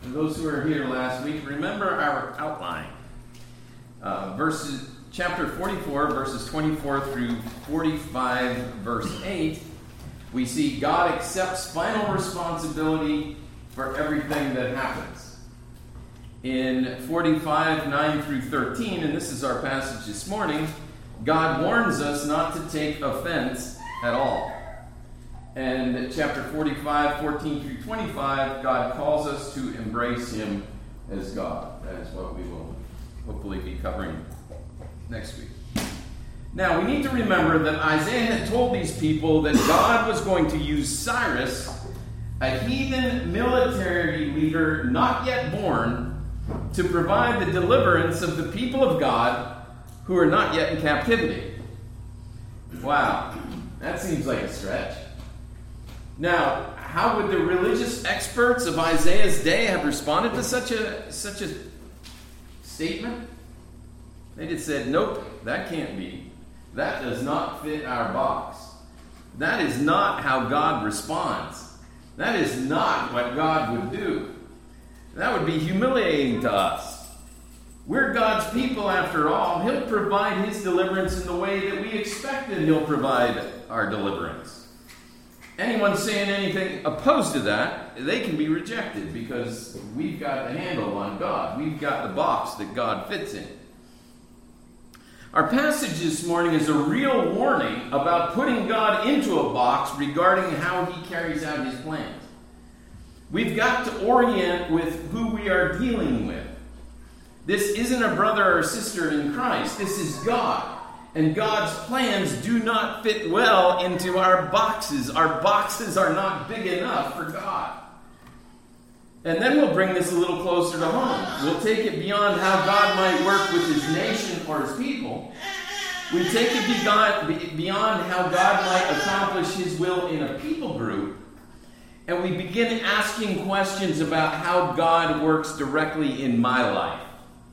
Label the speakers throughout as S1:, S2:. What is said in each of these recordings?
S1: those who were here last week, remember our outline. Chapter 44, verses 24 through 45, verse 8, we see God accepts final responsibility for everything that happens. In 45, 9 through 13, and this is our passage this morning, God warns us not to take offense at all. And chapter 45, 14 through 25, God calls us to embrace Him as God. That is what we will hopefully be covering next week. Now, we need to remember that Isaiah had told these people that God was going to use Cyrus, a heathen military leader not yet born, to provide the deliverance of the people of God who are not yet in captivity. Wow, that seems like a stretch. Now, how would the religious experts of Isaiah's day have responded to such a statement? They just said, nope, that can't be. That does not fit our box. That is not how God responds. That is not what God would do. That would be humiliating to us. We're God's people after all. He'll provide His deliverance in the way that we expected He'll provide our deliverance. Anyone saying anything opposed to that, they can be rejected because we've got the handle on God. We've got the box that God fits in. Our passage this morning is a real warning about putting God into a box regarding how He carries out His plans. We've got to orient with who we are dealing with. This isn't a brother or sister in Christ. This is God. And God's plans do not fit well into our boxes. Our boxes are not big enough for God. And then we'll bring this a little closer to home. We'll take it beyond how God might work with His nation or His people. We take it beyond how God might accomplish His will in a people group. And we begin asking questions about how God works directly in my life.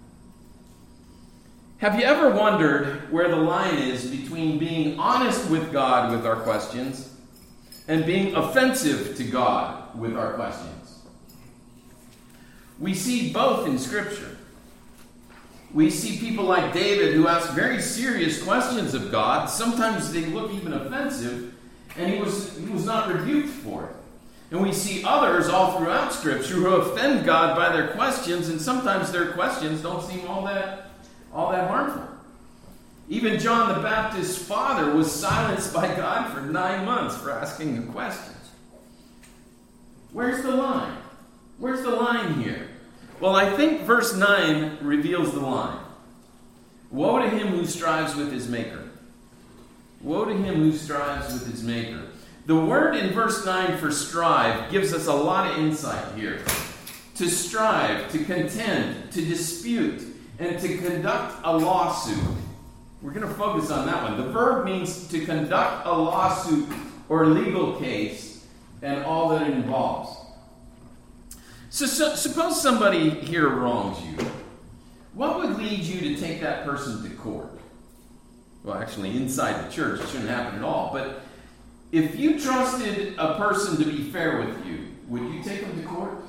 S1: Have you ever wondered where the line is between being honest with God with our questions and being offensive to God with our questions? We see both in Scripture. We see people like David who ask very serious questions of God. Sometimes they look even offensive, and he was not rebuked for it. And we see others all throughout Scripture who offend God by their questions, and sometimes their questions don't seem all that harmful. Even John the Baptist's father was silenced by God for 9 months for asking him questions. Where's the line? Where's the line here? Well, I think verse 9 reveals the line. Woe to him who strives with his maker. Woe to him who strives with his maker. The word in verse 9 for strive gives us a lot of insight here. To strive, to contend, to dispute, and to conduct a lawsuit. We're going to focus on that one. The verb means to conduct a lawsuit or legal case and all that it involves. So suppose somebody here wrongs you. What would lead you to take that person to court? Well, actually, inside the church, it shouldn't happen at all. But if you trusted a person to be fair with you, would you take them to court?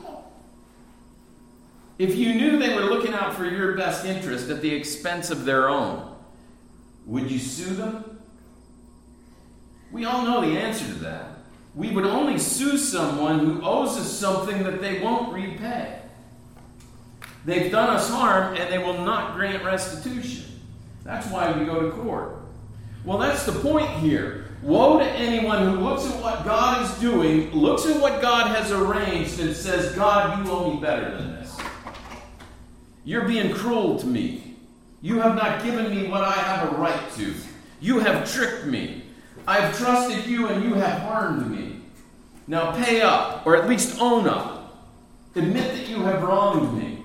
S1: If you knew they were looking out for your best interest at the expense of their own, would you sue them? We all know the answer to that. We would only sue someone who owes us something that they won't repay. They've done us harm and they will not grant restitution. That's why we go to court. Well, that's the point here. Woe to anyone who looks at what God is doing, looks at what God has arranged, and says, God, you owe me better than this. You're being cruel to me. You have not given me what I have a right to. You have tricked me. I have trusted you and you have harmed me. Now pay up, or at least own up. Admit that you have wronged me.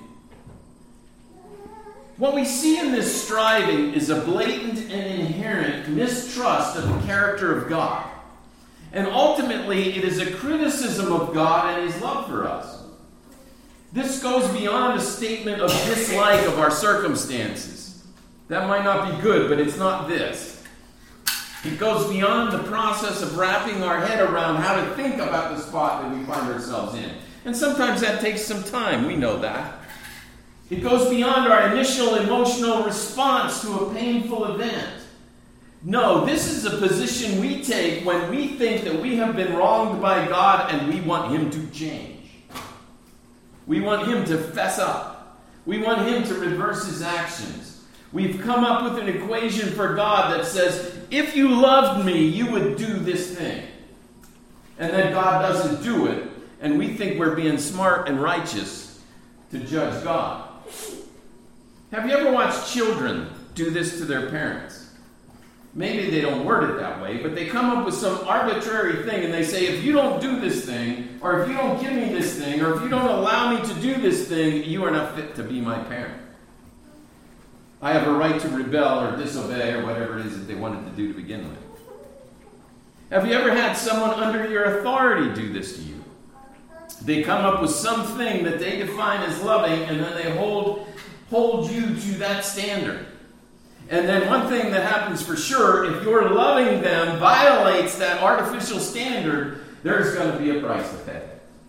S1: What we see in this striving is a blatant and inherent mistrust of the character of God. And ultimately, it is a criticism of God and His love for us. This goes beyond a statement of dislike of our circumstances. That might not be good, but it's not this. It goes beyond the process of wrapping our head around how to think about the spot that we find ourselves in. And sometimes that takes some time. We know that. It goes beyond our initial emotional response to a painful event. No, this is a position we take when we think that we have been wronged by God and we want Him to change. We want Him to fess up. We want Him to reverse His actions. We've come up with an equation for God that says, if you loved me, you would do this thing. And then God doesn't do it, and we think we're being smart and righteous to judge God. Have you ever watched children do this to their parents? Maybe they don't word it that way, but they come up with some arbitrary thing and they say, if you don't do this thing, or if you don't give me this thing, or if you don't allow me to do this thing, you are not fit to be my parent. I have a right to rebel or disobey or whatever it is that they wanted to do to begin with. Have you ever had someone under your authority do this to you? They come up with something that they define as loving, and then they hold you to that standard. And then one thing that happens for sure, if your loving them violates that artificial standard, there's going to be a price to pay.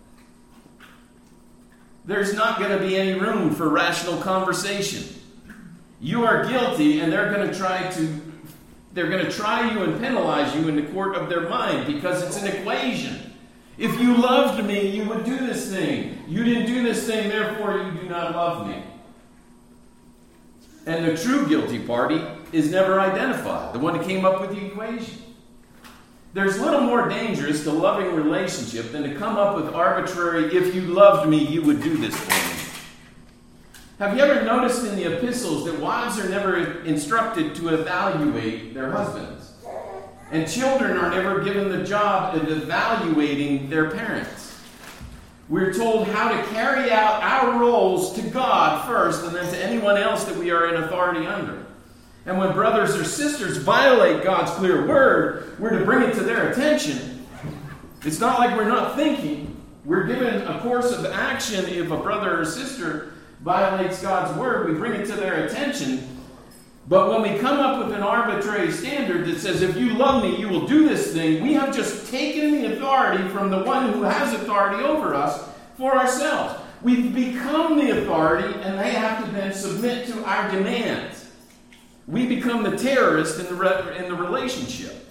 S1: There's not going to be any room for rational conversation. You are guilty, and they're going to try you and penalize you in the court of their mind because it's an equation. If you loved me, you would do this thing. You didn't do this thing, therefore you do not love me. And the true guilty party is never identified, the one who came up with the equation. There's little more dangerous to loving relationship than to come up with arbitrary, if you loved me, you would do this for me. Have you ever noticed in the epistles that wives are never instructed to evaluate their husbands? And children are never given the job of evaluating their parents. We're told how to carry out our roles to God first and then to anyone else that we are in authority under. And when brothers or sisters violate God's clear word, we're to bring it to their attention. It's not like we're not thinking. We're given a course of action. If a brother or sister violates God's word, we bring it to their attention. But when we come up with an arbitrary standard that says, if you love me, you will do this thing, we have just taken the authority from the one who has authority over us for ourselves. We've become the authority, and they have to then submit to our demands. We become the terrorist in the relationship.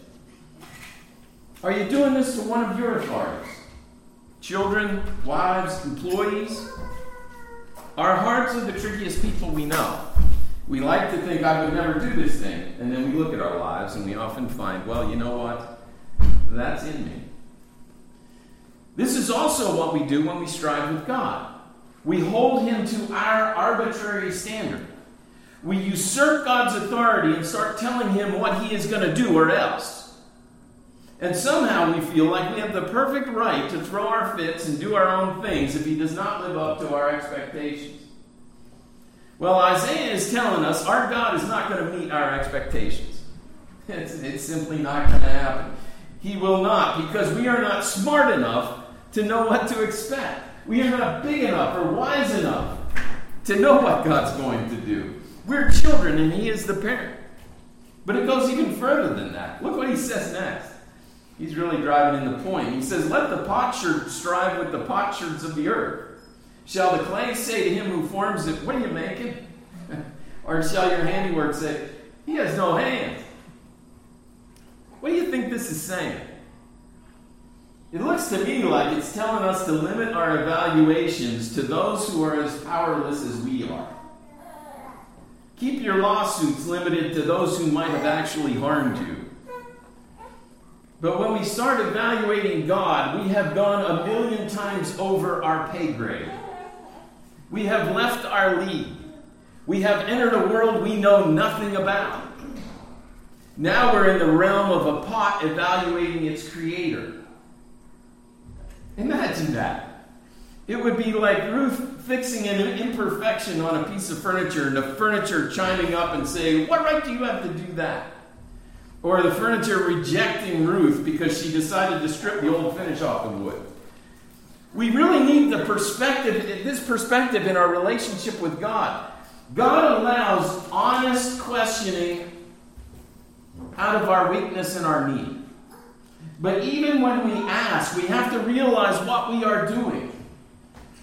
S1: Are you doing this to one of your authorities? Children, wives, employees? Our hearts are the trickiest people we know. We like to think, I would never do this thing. And then we look at our lives and we often find, well, you know what? That's in me. This is also what we do when we strive with God. We hold Him to our arbitrary standard. We usurp God's authority and start telling Him what He is going to do or else. And somehow we feel like we have the perfect right to throw our fits and do our own things if He does not live up to our expectations. Well, Isaiah is telling us our God is not going to meet our expectations. It's simply not going to happen. He will not, because we are not smart enough to know what to expect. We are not big enough or wise enough to know what God's going to do. We're children and He is the parent. But it goes even further than that. Look what He says next. He's really driving in the point. He says, let the potsherd strive with the potsherds of the earth. Shall the clay say to him who forms it, what are you making? Or shall your handiwork say, he has no hands? What do you think this is saying? It looks to me like it's telling us to limit our evaluations to those who are as powerless as we are. Keep your lawsuits limited to those who might have actually harmed you. But when we start evaluating God, we have gone 1,000,000 times over our pay grade. We have left our league. We have entered a world we know nothing about. Now we're in the realm of a pot evaluating its creator. Imagine that. It would be like Ruth fixing an imperfection on a piece of furniture and the furniture chiming up and saying, what right do you have to do that? Or the furniture rejecting Ruth because she decided to strip the old finish off the wood. We really need this perspective in our relationship with God. God allows honest questioning out of our weakness and our need. But even when we ask, we have to realize what we are doing.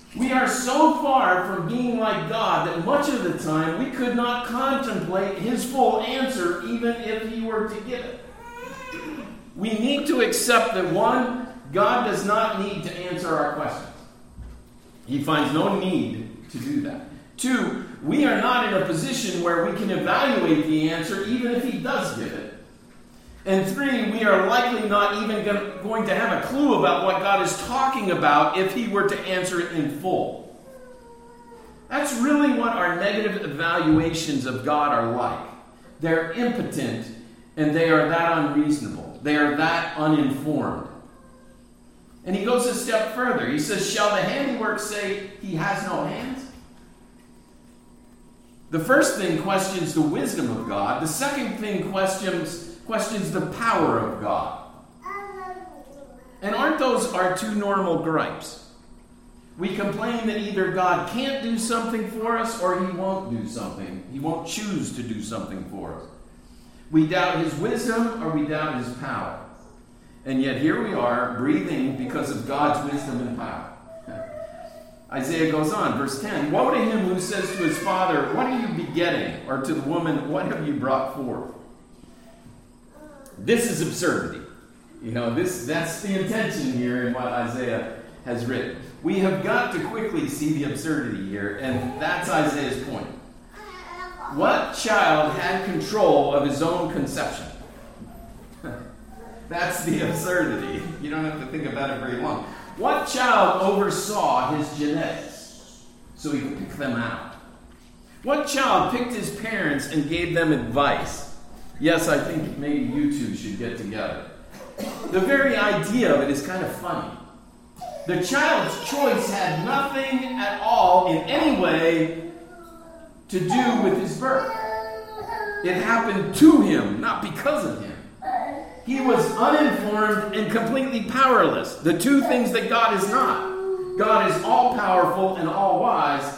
S1: We are so far from being like God that much of the time we could not contemplate his full answer even if he were to give it. We need to accept that, one, God does not need to answer our questions. He finds no need to do that. Two, we are not in a position where we can evaluate the answer even if he does give it. And three, we are likely not even going to have a clue about what God is talking about if he were to answer it in full. That's really what our negative evaluations of God are like. They're impotent, and they are that unreasonable. They are that uninformed. And he goes a step further. He says, shall the handiwork say he has no hands? The first thing questions the wisdom of God. The second thing questions the power of God. And aren't those our two normal gripes? We complain that either God can't do something for us or he won't do something. He won't choose to do something for us. We doubt his wisdom or we doubt his power. And yet here we are, breathing because of God's wisdom and power. Isaiah goes on, verse 10, woe to him who says to his father, what are you begetting? Or to the woman, what have you brought forth? This is absurdity. That's the intention here in what Isaiah has written. We have got to quickly see the absurdity here, and that's Isaiah's point. What child had control of his own conception? That's the absurdity. You don't have to think about it very long. What child oversaw his genetics so he could pick them out? What child picked his parents and gave them advice? Yes, I think maybe you two should get together. The very idea of it is kind of funny. The child's choice had nothing at all in any way to do with his birth. It happened to him, not because of him. He was uninformed and completely powerless. The two things that God is not. God is all-powerful and all-wise.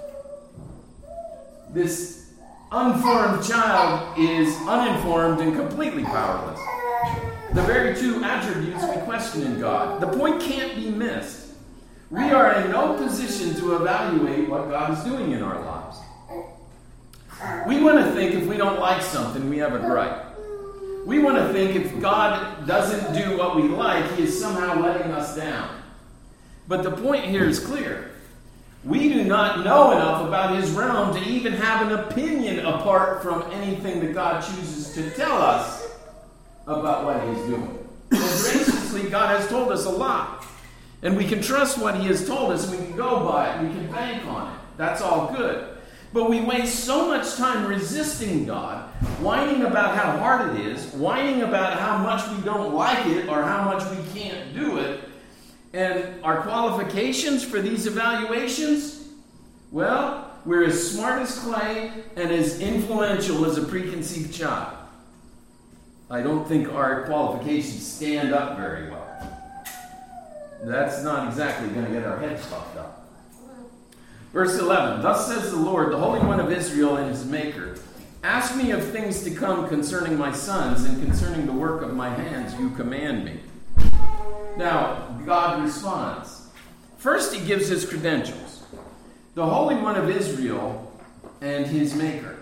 S1: This unformed child is uninformed and completely powerless. The very two attributes we question in God. The point can't be missed. We are in no position to evaluate what God is doing in our lives. We want to think if we don't like something, we have a gripe. We want to think if God doesn't do what we like, he is somehow letting us down. But the point here is clear. We do not know enough about his realm to even have an opinion apart from anything that God chooses to tell us about what he's doing. And graciously, God has told us a lot. And we can trust what he has told us, and we can go by it, and we can bank on it. That's all good. But we waste so much time resisting God, whining about how hard it is, whining about how much we don't like it or how much we can't do it. And our qualifications for these evaluations? Well, we're as smart as clay and as influential as a preconceived child. I don't think our qualifications stand up very well. That's not exactly going to get our heads puffed up. Verse 11, thus says the Lord, the Holy One of Israel and his Maker, ask me of things to come concerning my sons and concerning the work of my hands you command me. Now, God responds. First, he gives his credentials. The Holy One of Israel and his Maker.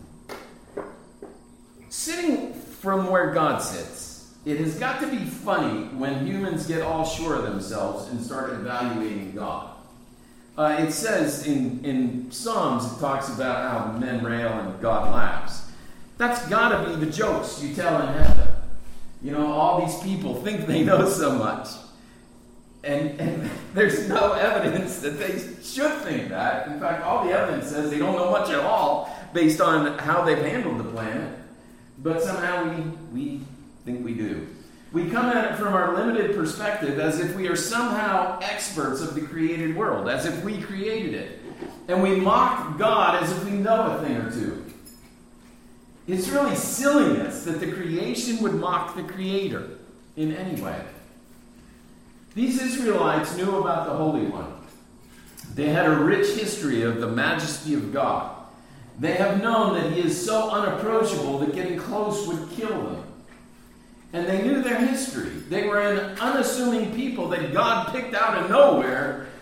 S1: Sitting from where God sits, it has got to be funny when humans get all sure of themselves and start evaluating God. It says in Psalms, it talks about how men rail and God laughs. That's got to be the jokes you tell in heaven. All these people think they know so much. And there's no evidence that they should think that. In fact, all the evidence says they don't know much at all based on how they've handled the planet. But somehow we think we do. We come at it from our limited perspective as if we are somehow experts of the created world, as if we created it. And we mock God as if we know a thing or two. It's really silliness that the creation would mock the Creator in any way. These Israelites knew about the Holy One. They had a rich history of the majesty of God. They have known that he is so unapproachable that getting close would kill them. And they knew their history. They were an unassuming people that God picked out of nowhere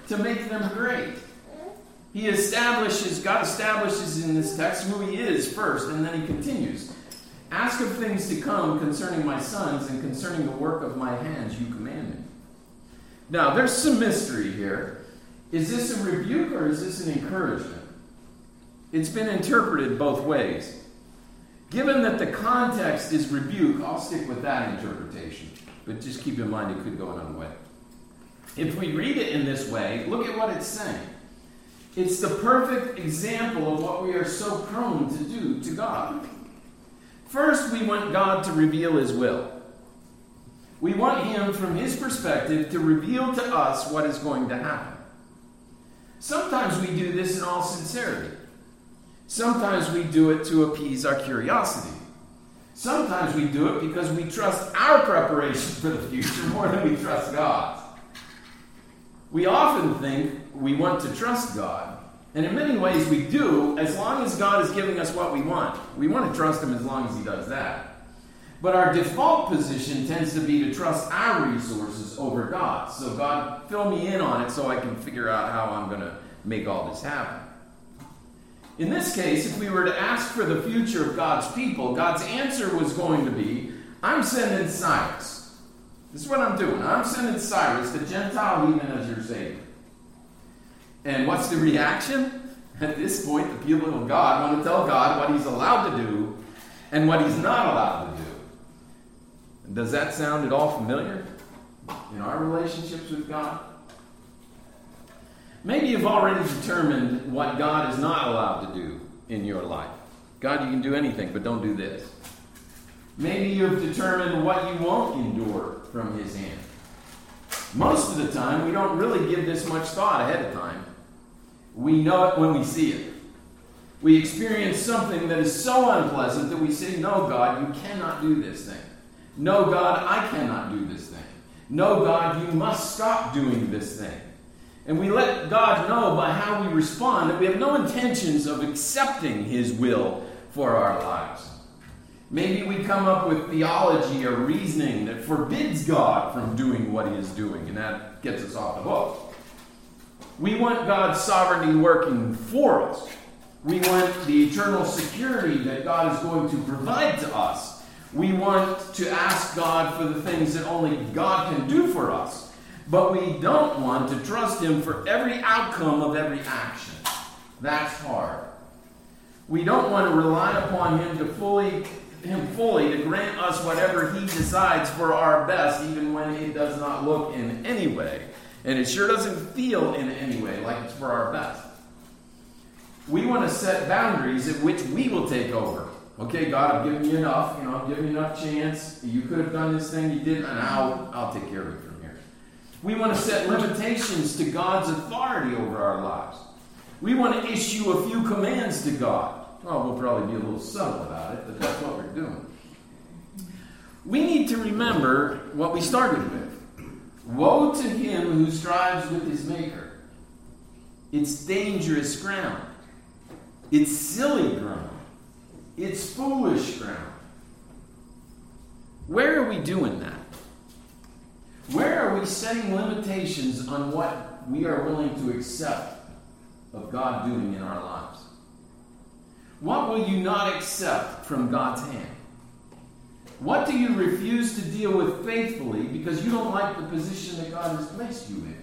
S1: to make them great. God establishes in this text who he is first, and then he continues. Ask of things to come concerning my sons and concerning the work of my hands you command me. Now, there's some mystery here. Is this a rebuke or is this an encouragement? It's been interpreted both ways. Given that the context is rebuke, I'll stick with that interpretation. But just keep in mind it could go another way. If we read it in this way, look at what it's saying. It's the perfect example of what we are so prone to do to God. First, we want God to reveal his will. We want him, from his perspective, to reveal to us what is going to happen. Sometimes we do this in all sincerity. Sometimes we do it to appease our curiosity. Sometimes we do it because we trust our preparation for the future more than we trust God's. We often think we want to trust God, and in many ways we do, as long as God is giving us what we want. We want to trust him as long as he does that. But our default position tends to be to trust our resources over God. So God, fill me in on it so I can figure out how I'm going to make all this happen. In this case, if we were to ask for the future of God's people, God's answer was going to be, I'm sending Cyrus. This is what I'm doing. I'm sending Cyrus, the Gentile heathen, as your Savior. And what's the reaction? At this point, the people of God want to tell God what he's allowed to do and what he's not allowed to do. Does that sound at all familiar in our relationships with God? Maybe you've already determined what God is not allowed to do in your life. God, you can do anything, but don't do this. Maybe you've determined what you won't endure from his hand. Most of the time, we don't really give this much thought ahead of time. We know it when we see it. We experience something that is so unpleasant that we say, no, God, you cannot do this thing. No, God, I cannot do this thing. No, God, you must stop doing this thing. And we let God know by how we respond that we have no intentions of accepting his will for our lives. Maybe we come up with theology or reasoning that forbids God from doing what he is doing, and that gets us off the hook. We want God's sovereignty working for us. We want the eternal security that God is going to provide to us. We want to ask God for the things that only God can do for us. But we don't want to trust him for every outcome of every action. That's hard. We don't want to rely upon him fully to grant us whatever he decides for our best, even when it does not look in any way. And it sure doesn't feel in any way like it's for our best. We want to set boundaries at which we will take over. Okay, God, I've given you enough. I've given you enough chance. You could have done this thing, you didn't, and I'll take care of it from here. We want to set limitations to God's authority over our lives. We want to issue a few commands to God. Well, we'll probably be a little subtle about it, but that's what we're doing. We need to remember what we started with. Woe to him who strives with his maker. It's dangerous ground. It's silly ground. It's foolish ground. Where are we doing that? Where are we setting limitations on what we are willing to accept of God doing in our lives? What will you not accept from God's hand? What do you refuse to deal with faithfully because you don't like the position that God has placed you in?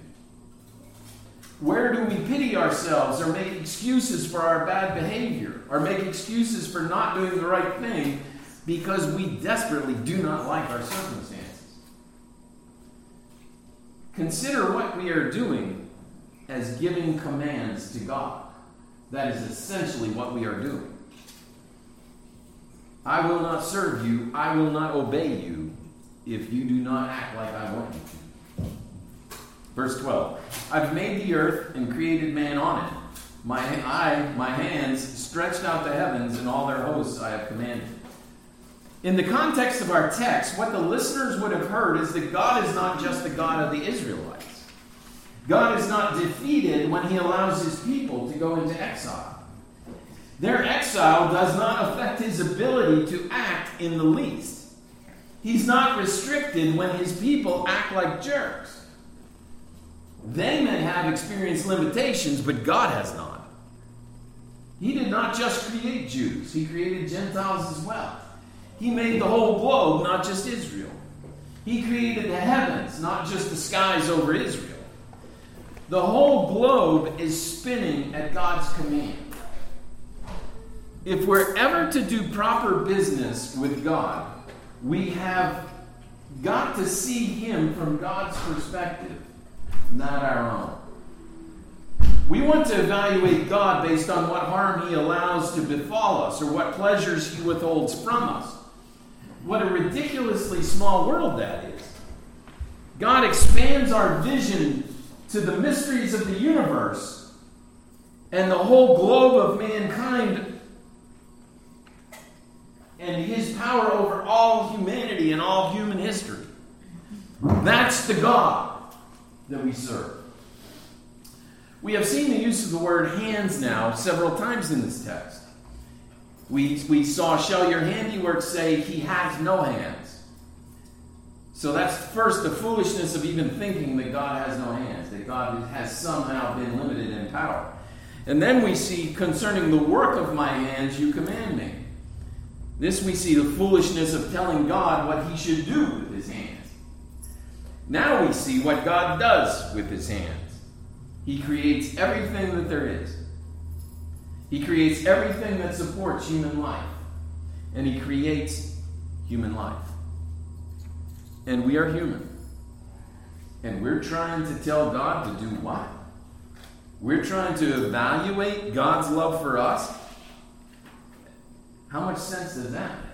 S1: Where do we pity ourselves or make excuses for our bad behavior or make excuses for not doing the right thing because we desperately do not like our circumstances? Consider what we are doing as giving commands to God. That is essentially what we are doing. I will not serve you, I will not obey you if you do not act like I want you to. Verse 12. I've made the earth and created man on it. My hands stretched out the heavens, and all their hosts I have commanded. In the context of our text, what the listeners would have heard is that God is not just the God of the Israelites. God is not defeated when he allows his people to go into exile. Their exile does not affect his ability to act in the least. He's not restricted when his people act like jerks. They may have experienced limitations, but God has not. He did not just create Jews. He created Gentiles as well. He made the whole globe, not just Israel. He created the heavens, not just the skies over Israel. The whole globe is spinning at God's command. If we're ever to do proper business with God, we have got to see Him from God's perspective, not our own. We want to evaluate God based on what harm He allows to befall us or what pleasures He withholds from us. What a ridiculously small world that is. God expands our vision to the mysteries of the universe and the whole globe of mankind and His power over all humanity and all human history. That's the God that we serve. We have seen the use of the word hands now several times in this text. We saw, shall your handiwork say, he has no hands. So that's first the foolishness of even thinking that God has no hands, that God has somehow been limited in power. And then we see, concerning the work of my hands, you command me. This we see the foolishness of telling God what He should do with His hands. Now we see what God does with His hands. He creates everything that there is. He creates everything that supports human life. And He creates human life. And we are human. And we're trying to tell God to do what? We're trying to evaluate God's love for us. How much sense does that make?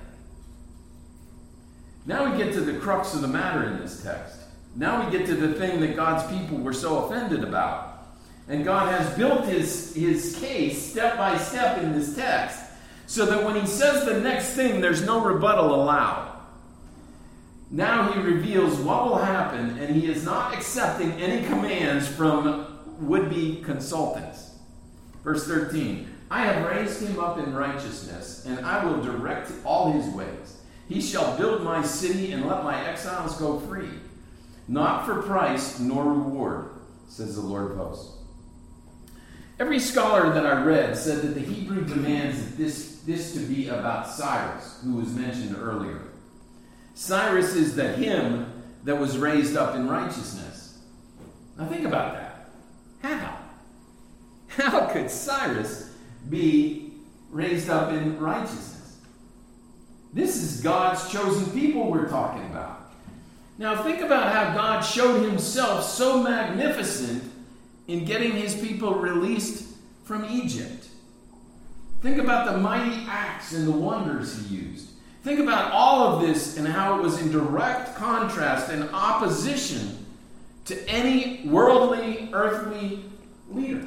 S1: Now we get to the crux of the matter in this text. Now we get to the thing that God's people were so offended about. And God has built his case step by step in this text so that when He says the next thing, there's no rebuttal allowed. Now He reveals what will happen, and He is not accepting any commands from would-be consultants. Verse 13, I have raised him up in righteousness, and I will direct all his ways. He shall build my city and let my exiles go free. Not for price nor reward, says the Lord of hosts. Every scholar that I read said that the Hebrew demands this to be about Cyrus, who was mentioned earlier. Cyrus is the him that was raised up in righteousness. Now think about that. How could Cyrus be raised up in righteousness? This is God's chosen people we're talking about. Now think about how God showed Himself so magnificent in getting His people released from Egypt. Think about the mighty acts and the wonders He used. Think about all of this and how it was in direct contrast and opposition to any worldly, earthly leader.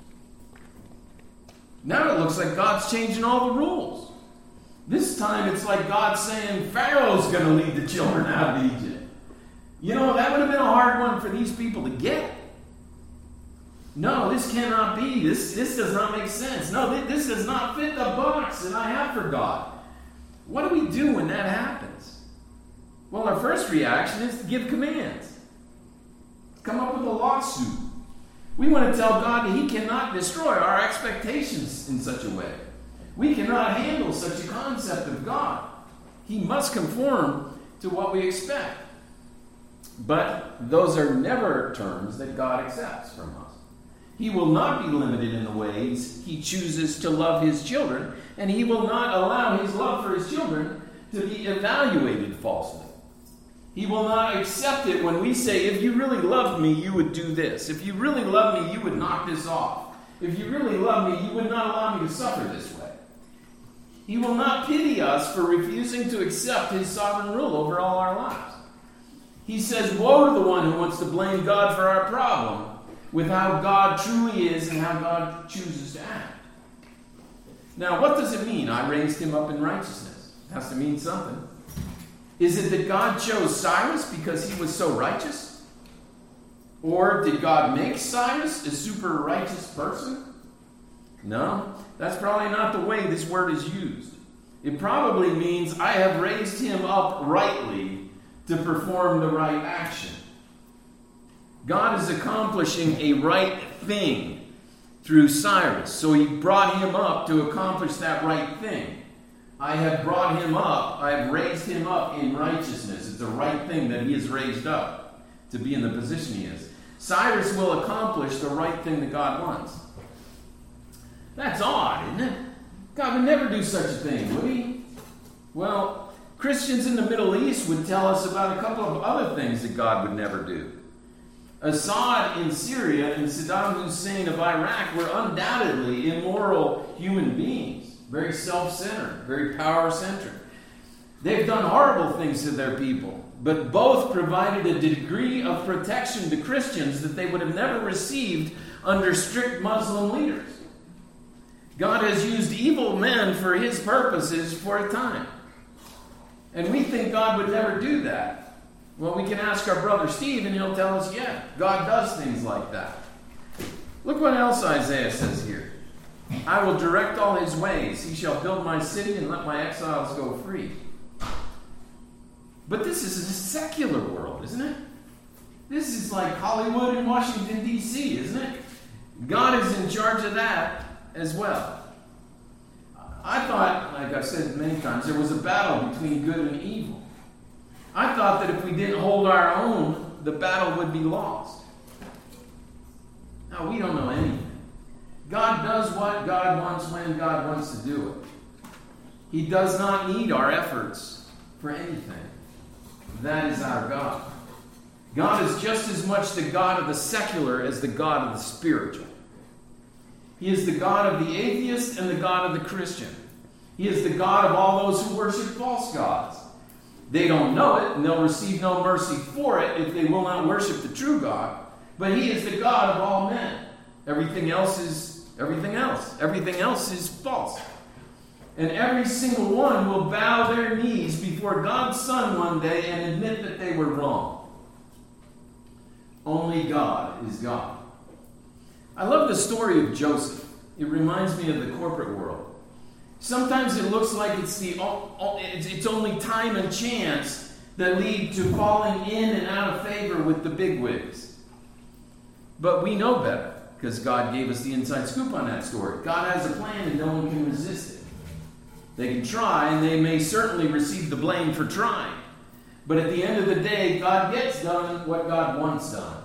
S1: Now it looks like God's changing all the rules. This time it's like God saying Pharaoh's going to lead the children out of Egypt. You know, that would have been a hard one for these people to get. No, this cannot be. This does not make sense. No, this does not fit the box that I have for God. What do we do when that happens? Well, our first reaction is to give commands. Come up with a lawsuit. We want to tell God that He cannot destroy our expectations in such a way. We cannot handle such a concept of God. He must conform to what we expect. But those are never terms that God accepts from us. He will not be limited in the ways He chooses to love His children, and He will not allow His love for His children to be evaluated falsely. He will not accept it when we say, if you really loved me, you would do this. If you really loved me, you would knock this off. If you really loved me, you would not allow me to suffer this way. He will not pity us for refusing to accept His sovereign rule over all our lives. He says, woe to the one who wants to blame God for our problem with how God truly is and how God chooses to act. Now, what does it mean, I raised him up in righteousness? It has to mean something. Is it that God chose Cyrus because he was so righteous? Or did God make Cyrus a super righteous person? No, that's probably not the way this word is used. It probably means I have raised him up rightly to perform the right action. God is accomplishing a right thing through Cyrus. So he brought him up to accomplish that right thing. I have brought him up. I have raised him up in righteousness. It's a right thing that he is raised up to be in the position he is. Cyrus will accomplish the right thing that God wants. That's odd, isn't it? God would never do such a thing, would he? Well, Christians in the Middle East would tell us about a couple of other things that God would never do. Assad in Syria and Saddam Hussein of Iraq were undoubtedly immoral human beings, very self-centered, very power-centered. They've done horrible things to their people, but both provided a degree of protection to Christians that they would have never received under strict Muslim leaders. God has used evil men for his purposes for a time. And we think God would never do that. Well, we can ask our brother Steve, and he'll tell us, yeah, God does things like that. Look what else Isaiah says here. I will direct all his ways. He shall build my city and let my exiles go free. But this is a secular world, isn't it? This is like Hollywood and Washington, D.C., isn't it? God is in charge of that as well. I thought, like I've said many times, there was a battle between good and evil. I thought that if we didn't hold our own, the battle would be lost. Now, we don't know anything. God does what God wants when God wants to do it. He does not need our efforts for anything. That is our God. God is just as much the God of the secular as the God of the spiritual. He is the God of the atheist and the God of the Christian. He is the God of all those who worship false gods. They don't know it, and they'll receive no mercy for it if they will not worship the true God. But he is the God of all men. Everything else is everything else. Everything else is false. And every single one will bow their knees before God's Son one day and admit that they were wrong. Only God is God. I love the story of Joseph. It reminds me of the corporate world. Sometimes it looks like it's only time and chance that lead to falling in and out of favor with the bigwigs. But we know better because God gave us the inside scoop on that story. God has a plan and no one can resist it. They can try and they may certainly receive the blame for trying. But at the end of the day, God gets done what God wants done.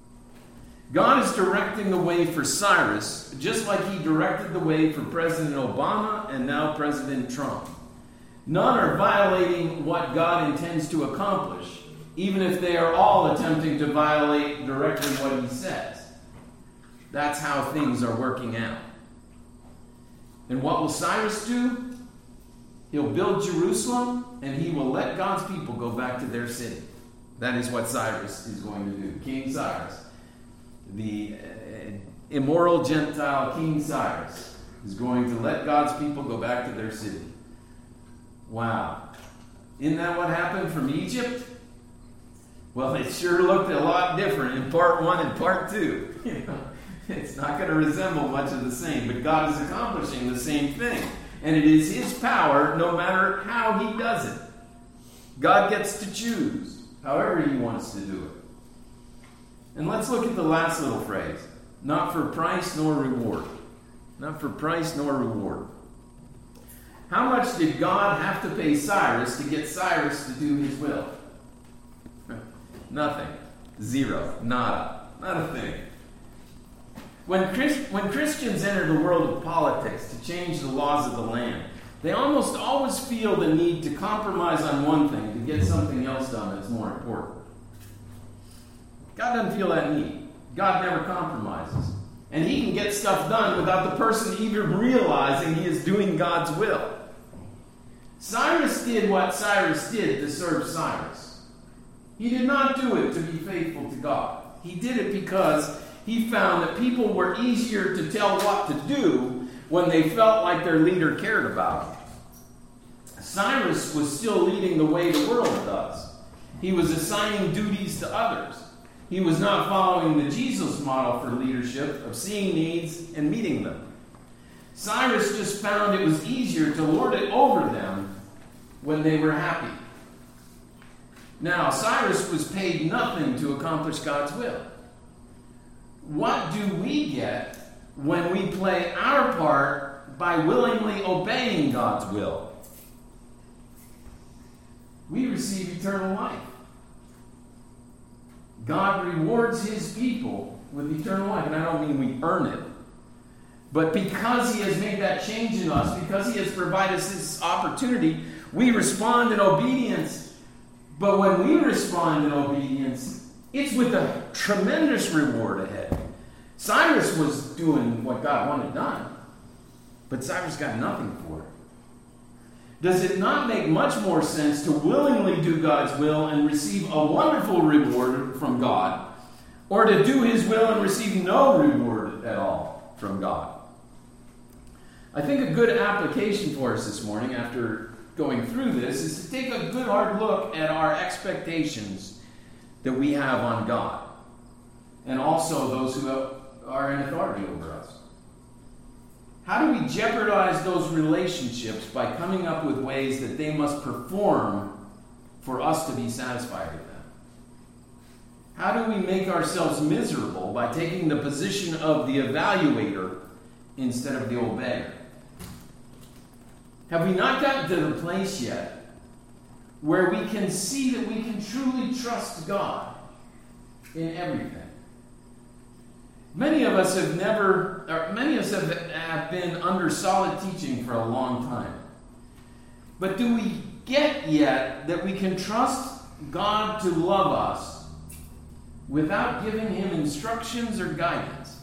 S1: God is directing the way for Cyrus, just like he directed the way for President Obama and now President Trump. None are violating what God intends to accomplish, even if they are all attempting to violate directly what he says. That's how things are working out. And what will Cyrus do? He'll build Jerusalem, and he will let God's people go back to their city. That is what Cyrus is going to do. King Cyrus. The immoral Gentile King Cyrus is going to let God's people go back to their city. Wow. Isn't that what happened from Egypt? Well, it sure looked a lot different in part 1 and part 2. It's not going to resemble much of the same, but God is accomplishing the same thing. And it is his power no matter how he does it. God gets to choose however he wants to do it. And let's look at the last little phrase. Not for price nor reward. Not for price nor reward. How much did God have to pay Cyrus to get Cyrus to do his will? Nothing. Zero. Nada. Not a thing. When Christians enter the world of politics to change the laws of the land, they almost always feel the need to compromise on one thing to get something else done that's more important. God doesn't feel that need. God never compromises. And he can get stuff done without the person even realizing he is doing God's will. Cyrus did what Cyrus did to serve Cyrus. He did not do it to be faithful to God. He did it because he found that people were easier to tell what to do when they felt like their leader cared about them. Cyrus was still leading the way the world does. He was assigning duties to others. He was not following the Jesus model for leadership of seeing needs and meeting them. Cyrus just found it was easier to lord it over them when they were happy. Now, Cyrus was paid nothing to accomplish God's will. What do we get when we play our part by willingly obeying God's will? We receive eternal life. God rewards his people with eternal life. And I don't mean we earn it. But because he has made that change in us, because he has provided us this opportunity, we respond in obedience. But when we respond in obedience, it's with a tremendous reward ahead. Cyrus was doing what God wanted done, but Cyrus got nothing for it. Does it not make much more sense to willingly do God's will and receive a wonderful reward from God, or to do his will and receive no reward at all from God? I think a good application for us this morning, after going through this, is to take a good hard look at our expectations that we have on God, and also those who are in authority over us. How do we jeopardize those relationships by coming up with ways that they must perform for us to be satisfied with them? How do we make ourselves miserable by taking the position of the evaluator instead of the obeyer? Have we not gotten to the place yet where we can see that we can truly trust God in everything? Many of us have been under solid teaching for a long time. But do we get yet that we can trust God to love us without giving him instructions or guidance?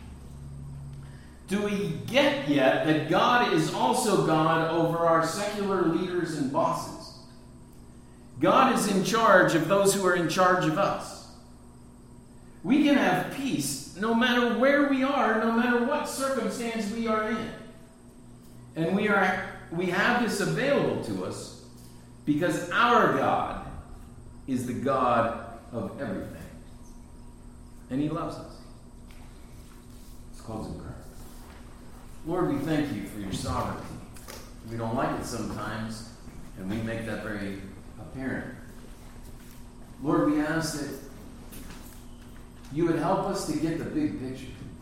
S1: Do we get yet that God is also God over our secular leaders and bosses? God is in charge of those who are in charge of us. We can have peace no matter where we are, no matter what circumstance we are in. And we have this available to us because our God is the God of everything. And he loves us. Let's close in prayer. Lord, we thank you for your sovereignty. We don't like it sometimes, and we make that very apparent. Lord, we ask that you would help us to get the big picture.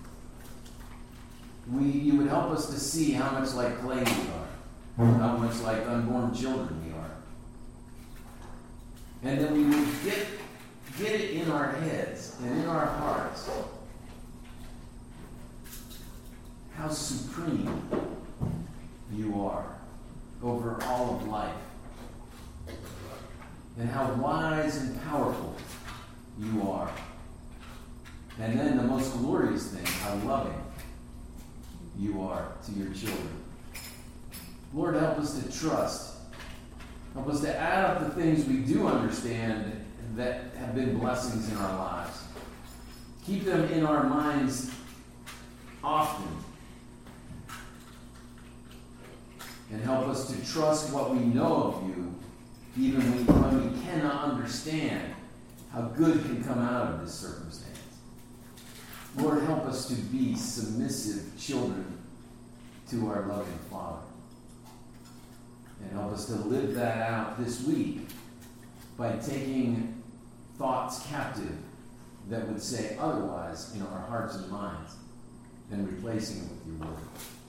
S1: You would help us to see how much like clay we are, how much like unborn children we are. And then we would get it in our heads and in our hearts how supreme you are over all of life, and how wise and powerful you are. And then the most glorious thing, how loving you are to your children. Lord, help us to trust. Help us to add up the things we do understand that have been blessings in our lives. Keep them in our minds often. And help us to trust what we know of you, even when we cannot understand how good can come out of this circumstance. Lord, help us to be submissive children to our loving Father. And help us to live that out this week by taking thoughts captive that would say otherwise in our hearts and minds and replacing it with your word.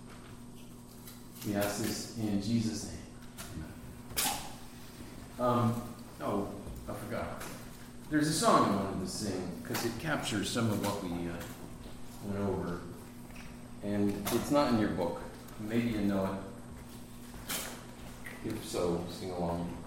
S1: We ask this in Jesus' name. Amen. I forgot. There's a song I wanted to sing because it captures some of what we went over. And it's not in your book. Maybe you know it. If so, sing along.